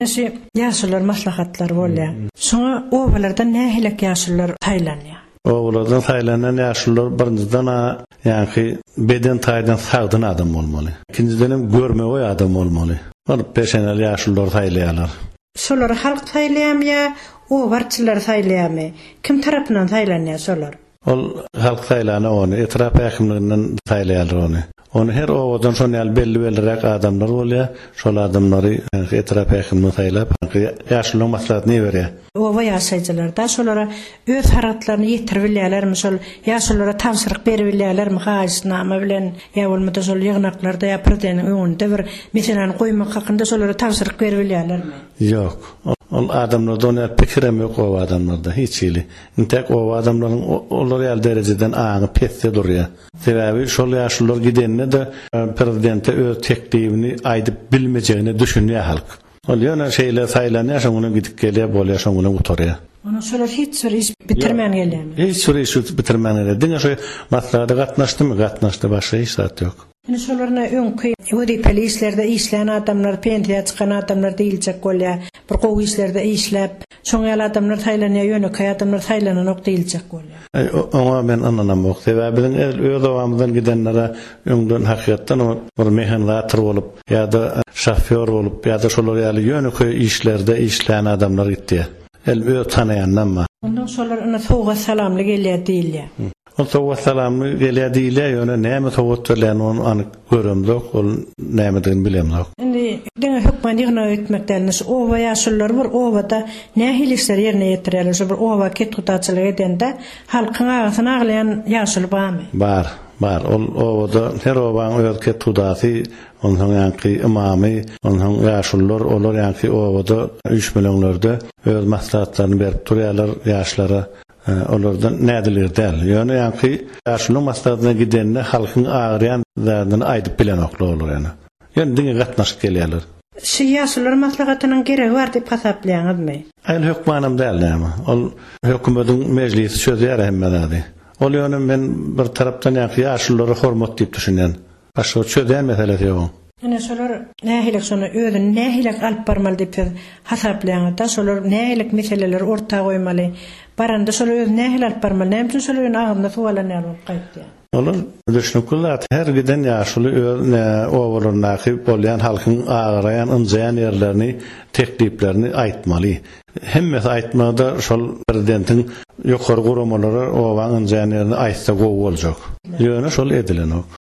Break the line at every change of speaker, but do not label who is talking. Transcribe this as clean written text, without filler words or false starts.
Näşe ýaşylar maslahatlar bolýar. Şoňa owalardan nähilek ýaşylar taýlanýar.
Owalardan taýlanan ýaşylar birinciden ýa-ni beden taýdan sagdyn adam bolmaly. İkinciden görmegi adam bolmaly. Peşeneli ýaşylar taýlaýarlar.
Şolar halk taýlaýarmy, owarçylar taýlaýarmy? Kim tarapyndan taýlanýar şolar?
Ol halk taýlany ony, etrap häkimliginden taýlaýarlar ony. Onu her owadan şonýal belli-belliräk adamlar bolýar. Şol adamlary etrap häkimligi taýlap, ýaşylyň maslahatyny berýär.
Owa ýaşaýjylarda şolara öz haratlaryny ýetirip bilýärlermi, şol ýaşylara tawsyryk berip bilýärlermi, haýsynama bilen ýa bolmada şol ýygnaklarda ýa prezidentiň öňünde bir meseleni goýmak hakynda şolara tawsyryk berip bilýärlermi?
Ýok. Ol adamlardan pikirem ýok o adamlarda hiç ýyly. Intek o adamlaryň olar ýal derejeden aňy petde durýar. Sebäbi şol ýaşylar gidenne de prezidente öz teklibini aýdyp bilmejegini düşünýär halk. Ol ýöne şeýle saýlanýar, şoňa gidip gelýär, bolýar, şoňa gutarýar.
Onu şolar hiç bir iş bitirmän gelýärmi?
Hiç bir iş bitirmän gelýär. Diňe şo maslahaty gatnaşdymy? Gatnaşdy, başga hiç zat ýok.
Şolarna öňkü wezipeli işlerde işleyen adamlar, pensiýa çykan adamlar diýiljek bolýar. Bir gowy işlerde işläp, şoňa adamlar taýlanýar, ýöne adamlar taýlananok diýiljek bolýar.
Oňa men anlanamok. Sebäbiň öz awamyzdan gidenlere öňden hakykatdan bir mehanlatyr bolup, ýa-da şoför bolup, ýa-da şolar ýaly ýöne işlerde işleyen adamlar gitdi. Öz tanaýandanma.
Ondan şolar ona soňga salamly gelýär diýilýär.
O soňga salamly gelýär diýilýär, ýöne näme sowgat bilen onu anyk göremdok, ol nämedigini bilemdok.
Indi diňe hökmen ýygna etmekden owa ýaşylar bir owada nähilekler ýerine ýetirýärler. Şo bir owa ketgutaçylyk edende halkyň agysyny aglayan ýaşyl barmy? Bar. Ol owada her owaň öz ketgutaçy, onuň ýa-ni imamy, onuň ýaşylar, olar ýa-ni owada 3 millionlarda öz maslahatlaryny berip durýarlar ýaşlara. Olardan nädiler däl. Ýöne ýa-ni ýaşylyň maslahatyna gidende halkyň agyryan zädini aýdyp bilen oklar bolar ýa-ni. Ýöne diňe gatnaşyp gelýärler. Şu ýaşylar maslahatynyň geregi bar diýip hasaplaýarmy?
Aýl hökmanam däl näme. Ol hökümetiň mejlisi çözýär hemmedi. Ol ýöne men bir tarapdan ýaşylary hormat diýip düşünýän. Başga çözýän meselesi ýok.
Ene şolar nähilek şonu özüni nähilek alyp barmaly diýip hasaplaýarda, şolar nähilek meseleler ortaga goýmaly. Baranda şolar öz nähilek alyp barmaly. Näme üçin şolar agynda suwalanýar bolup gaýtdy? Olar
düşünýärler her giden ýaşyly öz owalaryndaky bolýan halkyň agyrayan, ynjaýan ýerlerini, tekliplerini aýtmaly. Hemmesi aýtmada şol prezidentiň ýokary guramalary owaň ynjaýan ýerini aýtsa gowy boljak. Ýöne şol edilen ok.